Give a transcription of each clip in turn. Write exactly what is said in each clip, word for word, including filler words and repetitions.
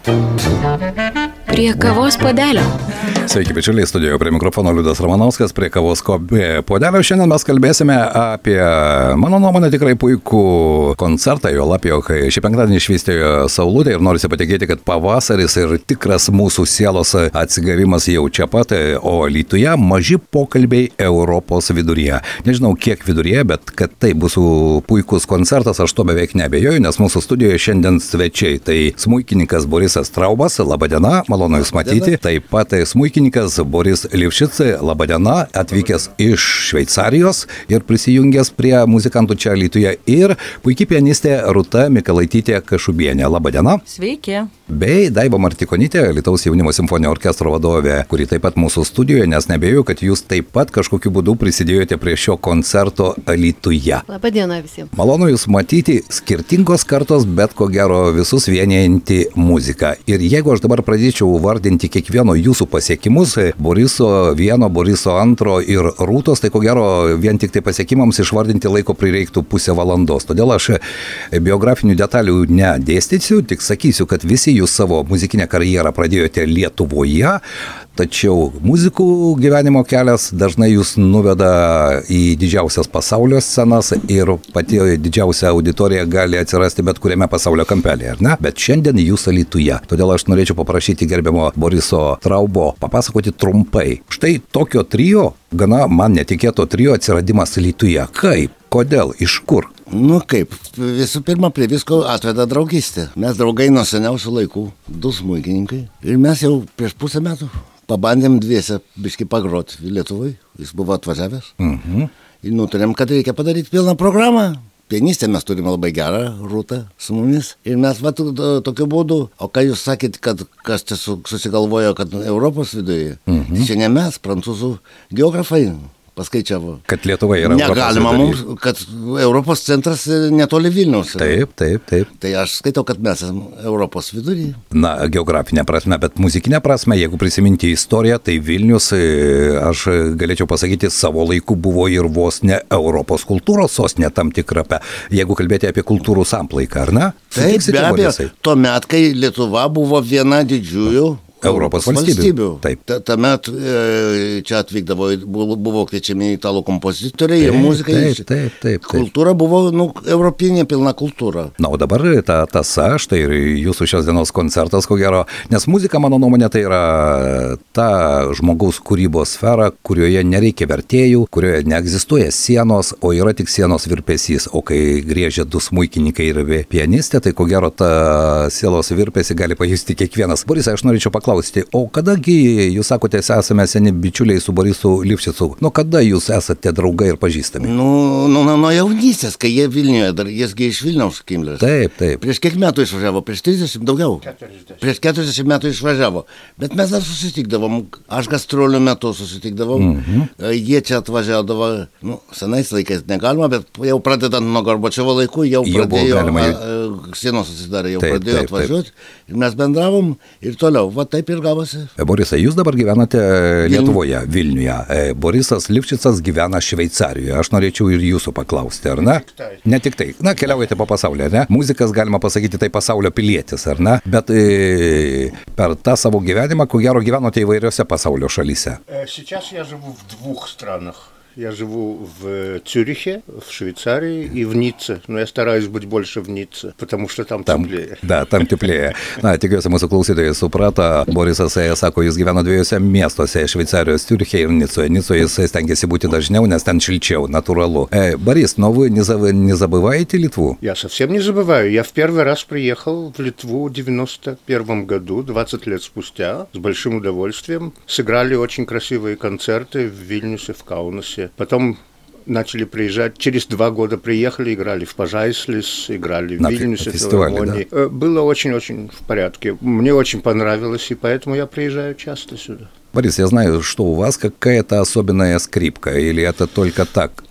Prie kavos puodelio. Sveiki, bičiuliai, studijoje prie mikrofono Liudas Ramanauskas, prie kavos puodelio. Šiandien mes kalbėsime apie, mano nuomonė, tikrai puikų koncertą, jo lapio, kai šį penktadienį švystėjo saulutė ir norisi patikėti, kad pavasaris ir tikras mūsų sielos atsigavimas jau čia pat, o Alytuje maži pokalbiai Europos viduryje. Nežinau, kiek viduryje, bet kad tai bus puikus koncertas, aš to beveik neabejoju, nes mūsų studijoje šiandien svečiai. Tai smuikininkas Borisas Traubas, laba diena, malonu Jūs matyti. Taip pat smuikininkas Boris Livšicas, laba diena, atvykęs iš Šveicarijos ir prisijungęs prie muzikantų čia Alytuje. Ir puikiai pianistė Rūta Mikalaitytė Kašubienė, laba diena. Sveiki. Bei Daiva Martikonytė, Alytaus jaunimo simfoninio orkestro vadovė, kuri taip pat mūsų studijoje, nes nebejau, kad Jūs taip pat kažkokiu būdu prisidėjote prie šio koncerto Alytuje. Labą dieną visiems. Malonu Jūs matyti, skirtingos kartos, bet ko gero visus vienijanti muzika. Ir jeigu aš dabar pradėčiau vardinti kiekvieno Jūsų pasiekimus, Boriso vieno, Boriso antro ir Rūtos, tai ko gero vien tik tai pasiekimams išvardinti laiko prireiktų pusę valandos. Todėl aš biografinių detalių nedėstysiu, tik sakysiu, kad visi Jūs savo muzikinę karjerą pradėjote Lietuvoje, tačiau muzikų gyvenimo kelias dažnai Jūs nuveda į didžiausias pasaulio scenas ir pati didžiausia auditorija gali atsirasti bet kuriame pasaulio kampelėje, ar ne? Bet šiandien Jūs Alytuje. Todėl aš norėčiau paprašyti gerbiamo Boriso Traubo papasakoti trumpai. Štai tokio trio, gana man netikėto trio atsiradimas Alytuje. Kaip? Kodėl? Iš kur? Nu kaip, visų pirma, prie visko atveda draugystė. Mes draugai nuo seniausių laikų, du smuikininkai. Ir mes jau prieš pusę metų pabandėm dviese biškį pagroti Lietuvai. Jis buvo atvažiavęs. Mhm. Ir nutarėm, kad reikia padaryti pilną programą. Pianistę mes turime labai gerą, Rūtą su mumis. Ir mes va tokiu būdu, o ką Jūs sakėt, kad kas čia susigalvojo, kad Europos viduje, mhm. Tai čia ne mes, prancūzų geografai paskaičiavo. Kad Lietuva yra negalima mums, kad Europos centras netoli Vilniaus. Taip, taip, taip. Tai aš skaitau, kad mes esame Europos vidury. Na, geografinė prasme, bet muzikinė prasme, jeigu prisiminti istoriją, tai Vilnius, aš galėčiau pasakyti, savo laiku buvo ir vos ne Europos kultūros sostinė tam tikra, jeigu kalbėti apie kultūrų samplaiką, ar ne? Taip, be abejo, tuomet, kai Lietuva buvo viena didžiųjų Europos valstybių. Taip. Tuomet čia atvykdavo, buvo kviečiami italų kompozitoriai ir muzikai. Taip, taip, taip, taip. Kultūra buvo, nu, europinė pilna kultūra. Na, o dabar ta tasa, štai ir Jūsų šios dienos koncertas, ko gero, nes muzika, mano nuomonė, tai yra ta žmogaus kūrybos sfera, kurioje nereikia vertėjų, kurioje neegzistuoja sienos, o yra tik sienos virpesys. O kai griežia du smuikininkai ir pianistė, tai ko gero ta sielos virpesį gali pajusti kiekvienas. Borisai, aš norėčiau paklausti, o kadagi, Jūs sakote, esame seni bičiuliai su Borisu Livšicu, nuo kada Jūs esate draugai ir pažįstami? Nu, nu, nu nuo jaunystės, kai jie Vilniuje, dar jiesgi iš Vilniaus Kimlės. Taip, taip. Prieš kiek metų išvažiavo? Prieš trisdešimt, daugiau? keturiasdešimt. Prieš keturiasdešimt metų išvažiavo. Bet mes dar susitikdavom, aš gastrolių metu susitikdavom, mhm. Jie čia atvažiavo, nu, senais laikais negalima, bet jau pradedant nuo Gorbačiovo laikų, jau, jau pradėjo, galima, jau... sienos susidarė, jau taip, pradėjo taip, atvažiuoti. Taip. Ir mes bendravom ir toliau, va taip ir gavosi. Borisai, Jūs dabar gyvenate Lietuvoje, Vilniuje. Borisas Livšicas gyvena Šveicarijoje. Aš norėčiau ir Jūsų paklausti, ar ne? Ne tik tai. Na, keliaujate po pasaulį, ar ne? Muzikas, galima pasakyti, tai pasaulio pilietis, ar ne? Bet e, per tą savo gyvenimą, ko gero, gyvenote įvairiose pasaulio šalyse. Сейчас я живу в двух странах. Я живу в Цюрихе, в Швейцарии и в Ницце. Но я стараюсь быть больше в Ницце, потому что там, там теплее. Да, там теplėje. Na, tikiuosi, mūsų klausytojai suprato. Borisas sako, jis gyvena dviejose miestuose, Šveicarijos, Ciuriche ir Ниццоje. Ниццоje jis stengiasi būti dažniau, nes ten šilčiau, натуралу. Э, Борис, но вы не, заб... не забываете Литву? Я совсем не забываю. Я в первый раз приехал в Литву в девяносто первом году, двадцать лет спустя, с большим удовольствием. Сыграли очень красивые концерты в Вильнюсе, в Каунасе. Потом начали приезжать, через два года приехали, играли в Пажайслис, играли в Вильнюсе, в филармонии. Да? Было очень-очень в порядке. Мне очень понравилось, и поэтому я приезжаю часто сюда. Борис, я знаю, что у вас какая-то особенная скрипка, или это только так?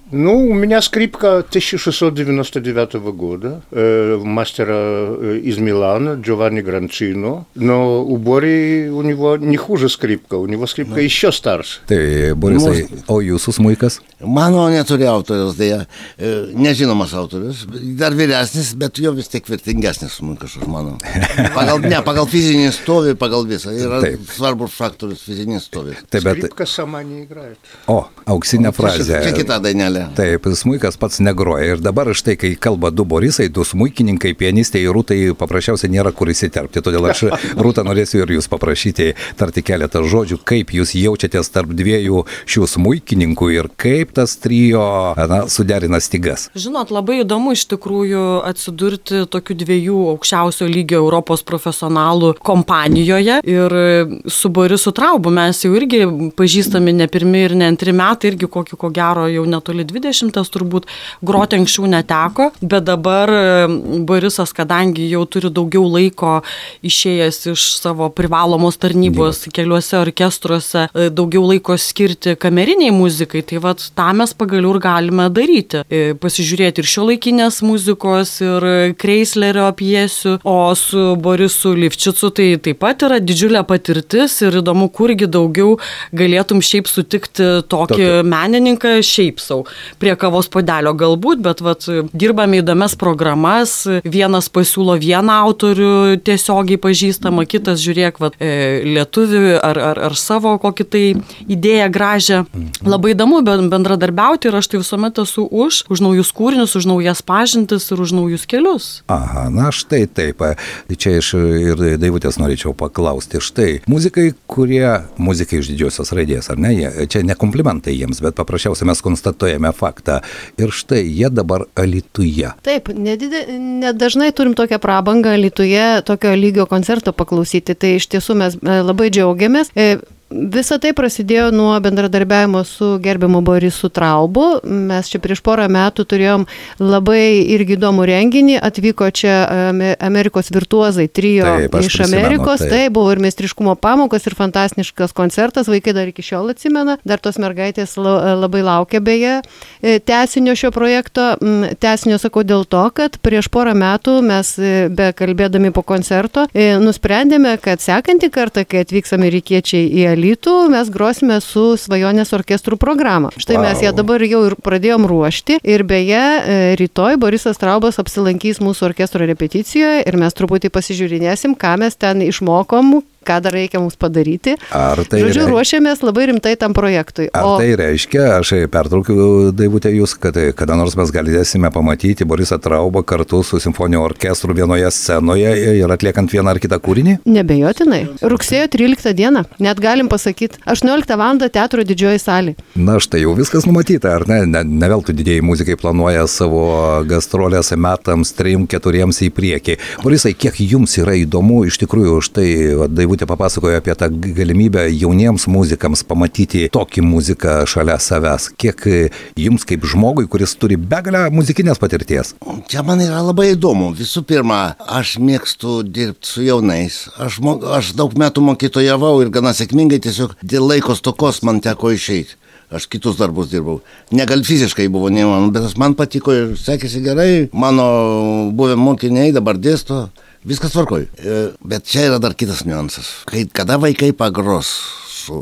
Ну, у меня скрипка тысяча шестьсот девяносто девятого года, э, мастера из Милана, Джованни Гранчино. Но у Бори у него не хуже скрипка, у него скрипка no. еще старше. Tai, Borisai, Mūs... o jūsų smuikas? Mano neturi autorius, dėja, nežinomas autorius, dar vyresnis, bet jo vis tiek vertingesnis smuikas už mano. Pagal, ne, pagal fizinį stovį, pagal visą. Yra Taip. svarbus faktorius fizinis stovį. Taip, bet... Скрипка сама не играет. O, auksinė frazė. Čia kita dainelė. Taip, smuikas pats negroja. Ir dabar štai, kai kalba du Borisai, du smuikininkai, pianistai, Rūtai paprasčiausiai nėra kur įsiterpti. Todėl aš, Rūta, norėsiu ir jūs paprašyti tarti keletą žodžių, kaip jūs jaučiatės tarp dviejų šių smuikininkų ir kaip tas trio na, suderina stygas. Žinot, labai įdomu iš tikrųjų atsidurti tokių dviejų aukščiausio lygio Europos profesionalų kompanijoje. Ir su Borisu Traubu mes jau irgi pažįstami ne pirmi ir ne antri metai, irgi kokį ko gero jau netoli dvidešimtas turbūt groti anksčiau neteko, bet dabar Borisas, kadangi jau turi daugiau laiko išėjęs iš savo privalomos tarnybos Dėlė. keliuose orkestruose, daugiau laiko skirti kameriniai muzikai, tai vat tą mes pagaliau ir galime daryti. Pasižiūrėti ir šiuolaikinės muzikos, ir Kreislerio pjesių, o su Borisu Livčicu tai taip pat yra didžiulė patirtis ir įdomu, kurgi daugiau galėtum šiaip sutikti tokį Tokio. menininką šiaip savo. Prie kavos puodelio galbūt, bet vat, dirbame įdomias programas, vienas pasiūlo vieną autorių tiesiogiai pažįstamą, kitas žiūrėk, vat, e, lietuvių ar, ar, ar savo kokį tai idėją gražią. Labai įdomu bendradarbiauti ir aš tai visuomet esu už, už naujus kūrinius, už naujas pažintis ir už naujus kelius. Aha, na štai taip. Čia iš ir Daivutės norėčiau paklausti. Štai, muzikai, kurie, muzikai iš didžiosios raidės, ar ne? Čia ne komplimentai jiems, bet paprasčiausiai mes konstatuojame faktą. Ir štai jie dabar Alytuje. Taip, nedidė, nedažnai turim tokią prabangą Alytuje tokio lygio koncerto paklausyti. Tai iš tiesų mes labai džiaugiamės. Visa tai prasidėjo nuo bendradarbiavimo su gerbiamu Borisu Traubu. Mes čia prieš porą metų turėjom labai irgi įdomų renginį. Atvyko čia Amerikos virtuozai trio taip, iš Amerikos. Taip. Tai buvo ir meistriškumo pamokos, ir fantastiškas koncertas. Vaikai dar iki šiol atsimena. Dar tos mergaitės labai laukia beje tęsinio šio projekto. Tęsinio sakau dėl to, kad prieš porą metų mes, be kalbėdami po koncerto, nusprendėme, kad sekantį kartą, kai atvyks amerikiečiai į Alytų, mes grosime su Svajonės orkestrų programą. Štai wow. Mes ją dabar jau ir pradėjom ruošti ir beje, rytoj Borisas Traubas apsilankys mūsų orkestro repeticijoje ir mes truputį pasižiūrinėsim, ką mes ten išmokom, ką dar reikia mums padaryti. Ar tai Žodžiu, reikia... ruošiamės labai rimtai tam projektui. Ar o... tai reiškia, aš pertraukiu Daivutę jūs, kad kada nors mes galėsime pamatyti Borisą Traubą kartu su simfoniniu orkestru vienoje scenoje ir atliekant vieną ar kitą kūrinį? Nebejotinai. Rugsėjo tryliktą dieną, net galim pasakyti, aštuonioliktą valandą teatro didžioji salė. Na štai jau viskas numatyta, ar ne? Ne, ne veltui didieji muzikai planuoja savo gastrolės metams trim, keturiems į priekį. Borisai, kiek jums yra įdomu, iš tikrųjų, štai Daivutė papasakojo apie tą galimybę jauniems muzikams pamatyti tokį muziką šalia savęs. Kiek jums kaip žmogui, kuris turi begalę muzikinės patirties? Čia man yra labai įdomu. Visų pirma, aš mėgstu dirbti su jaunais. Aš, aš daug metų mokytojavau ir gana sėkmingai, tiesiog dėl laiko stokos man teko išeiti. Aš kitus darbus dirbau. Negal fiziškai buvo neįmanoma, bet man patiko ir sekėsi gerai. Mano buvę mokiniai dabar dėsto. Viskas tvarkoj. Bet čia yra dar kitas niuansas. Kai, kada vaikai pagros su,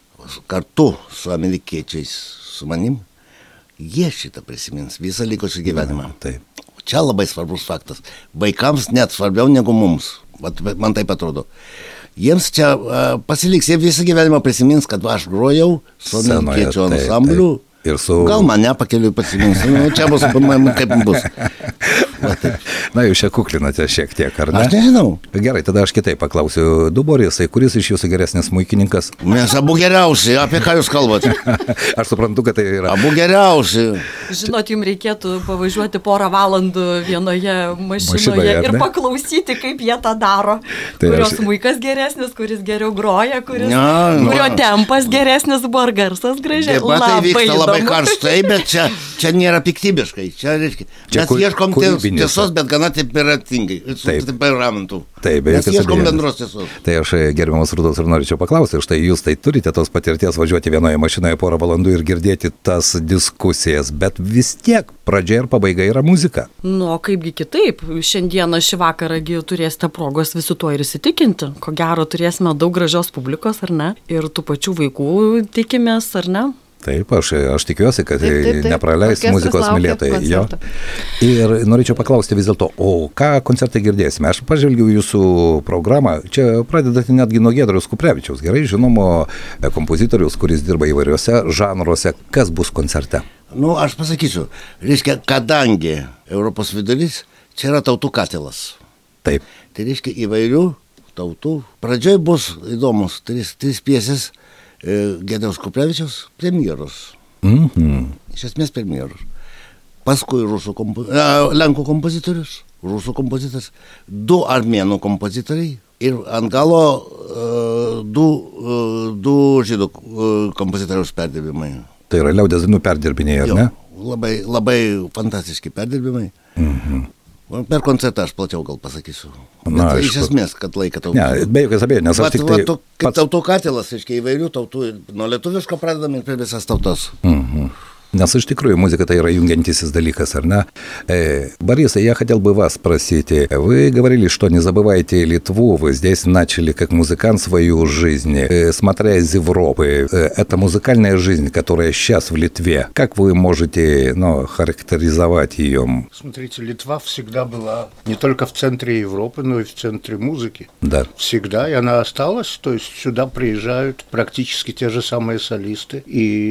kartu su amerikiečiais, su manim, jie šitą prisimins visą likusį gyvenimą. Taip. Čia labai svarbus faktas. Vaikams net svarbiau negu mums. Man taip atrodo. Jiems čia uh, pasiliks, jie visą gyvenimą prisimins, kad aš grojau su amerikiečių ansambliu. Ir su... Gal mane pakeliui pasimins. Nu, čia bus kaip bus. Va, Na, jūs čia kuklinate šiek tiek, ar ne? Aš nežinau. Gerai, tada aš kitaip paklausiu. Du Borisai, kuris iš jūsų geresnis smuikininkas? Mes abu geriausi. Apie ką jūs kalbate? Aš suprantu, kad tai yra. Abu geriausi. Žinot, jums reikėtų pavažiuoti porą valandų vienoje mašinoje, mašinoje ir paklausyti, kaip jie tą daro. Tai kurio aš... smuikas geresnis, kuris geriau groja, kuris, ja, kurio no. tempas geresnis buvo, ar garsas gražiai. Labai, tai vyksta labai karstai, bet čia, čia nėra piktybiškai. Čia, reiškia, čia mes ieškom vidinis. Tiesos, bet gana temperatingai, su temperamentu. Taip, be mes jokios ieškom abejonės. bendros tiesos. Tai aš, gerbiamas Rūdos, ir norėčiau paklausti, štai jūs tai turite tos patirties važiuoti vienoje mašinoje porą valandų ir girdėti tas diskusijas, bet vis tiek pradžia ir pabaiga yra muzika. Nu, o kaipgi kitaip, šiandieną šį vakarą turėsite progos visi tuo ir įsitikinti. Ko gero turėsime daug gražios publikos, ar ne? Ir tų pačių vaikų tikimės, ar ne? Taip, aš, aš tikiuosi, kad taip, taip, taip. nepraleis Orkestras muzikos laukia mylėtojai. Jo. koncerto. Ir norėčiau paklausti vis dėlto, o ką koncertai girdėsime? Aš pažvelgiau jūsų programą, čia pradedate netgi nuo Giedriaus Kuprevičiaus, gerai žinomo kompozitoriaus, kuris dirba įvairiuose žanruose. Kas bus koncerte? Nu, aš pasakysiu, reiškia, kadangi Europos vidurys, čia yra tautų katilas. Taip. Tai reiškia įvairių tautų. Pradžioj bus įdomus trys, trys piesės e, Giedriaus Kuprevičiaus premjeros. Mhm. Iš esmės premjeros. Paskui rusų kompo, e, lenkų kompozitorius, rusų kompozitorius, du armėnų kompozitoriai ir ant galo e, du, e, du žydų e, kompozitoriaus perdirbimai. Tai yra liaudės dainų perdirbiniai, ar Jo, ne? labai, labai fantastiški perdirbimai. Mhm. Per koncertą aš plačiau gal pasakysiu. Na, Bet aišku. iš esmės, kad laiką tautų. Ne, be jokios abejonės, aš Vat, tik tai vat, tu- kaip pats... tautų katilas, reiškia įvairių tautų, nuo lietuviško pradedame ir per visas tautas. Мгм. Nes iš tikrųjų музыка это yra jungiantisis dalykas, ar ne? Э, Борис, я хотел бы вас спросить. Вы говорили, что не забывайте Литву, вы здесь начали как музыкант свою жизнь, э, смотря из Европы. Э, это музыкальная жизнь, которая сейчас в Литве. Как вы можете, ну, характеризовать ее? Смотрите, Литва всегда была не только в центре Европы, но и в центре музыки. Да. Всегда, и она осталась, то есть сюда приезжают практически те же самые солисты,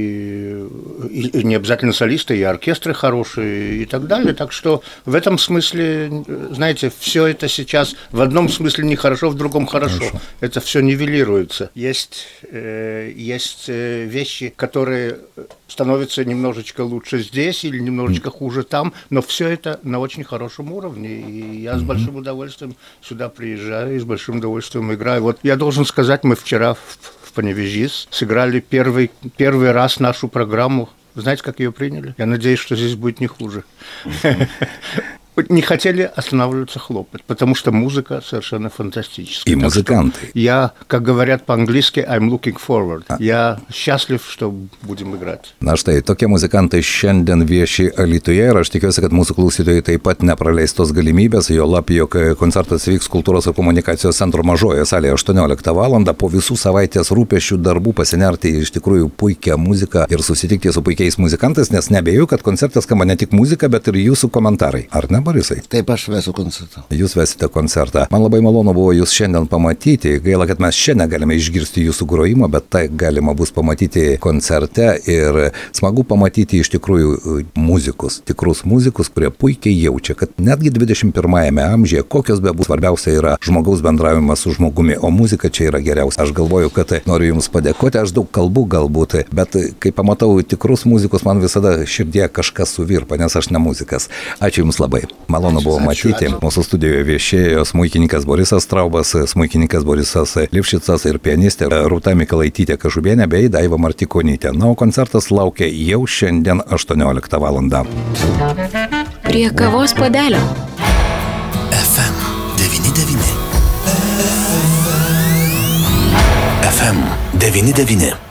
и, и, и не обязательно солисты, и оркестры хорошие, и так далее, так что в этом смысле, знаете, все это сейчас в одном смысле нехорошо, в другом хорошо, хорошо. Это все нивелируется. Есть, э, есть э, вещи, которые становятся немножечко лучше здесь или немножечко mm. хуже там, но все это на очень хорошем уровне, и я mm-hmm. с большим удовольствием сюда приезжаю и с большим удовольствием играю. Вот я должен сказать, мы вчера в, в Паневежис сыграли первый, первый раз нашу программу. Знаете, как ее приняли? Я надеюсь, что здесь будет не хуже. Не хотели останавливаться хлопать, потому что музыка совершенно фантастическая. И музыканты. Я, как говорят по-английски, I'm looking forward. А. Я счастлив, что будем играть. Na štai, tokie muzikantai šiandien vieši Alytuje ir aš tikiuosi, kad mūsų klausytojai taip pat nepraleis tos galimybės, jo lab, jog koncertas vyks Kultūros ir komunikacijos centro mažoje salėje aštuonioliktą valandą. Po visų savaitės rūpesčių darbų pasinerti iš tikrųjų puikią muziką ir susitikti su puikiais muzikantais, nes nebejoju, kad koncertas skamba ne tik muzika, bet ir jūsų komentarai. Ar ne, Borisai? Taip, aš vesiu koncertą. Jūs vesite koncertą. Man labai malonu buvo jūs šiandien pamatyti. Gaila, kad mes šiandien galime išgirsti jūsų grojimą, bet tai galima bus pamatyti koncerte ir smagu pamatyti iš tikrųjų muzikus, tikrus muzikus, kurie puikiai jaučia, kad netgi dvidešimt pirmajame amžiuje, kokios be bus, svarbiausia yra žmogaus bendravimas su žmogumi, o muzika čia yra geriausia. Aš galvoju, kad noriu jums padėkoti, aš daug kalbų galbūt, bet kai pamatau tikrus muzikus, man visada širdie kažkas suvirpa, nes aš ne muzikas. Ačiū jums labai. Malonu buvo matyti. Mūsų studijoje viešėjo smuikininkas Borisas Straubas, smuikininkas Borisas Livšicas ir pianistė Rūta Mikalaitytė Kažubienė bei Daiva Martikonytė. Na, o koncertas laukia jau šiandien aštuonioliktą valandą. Prie kavos puodelio. F M devyni devyni. F M devyni devyni.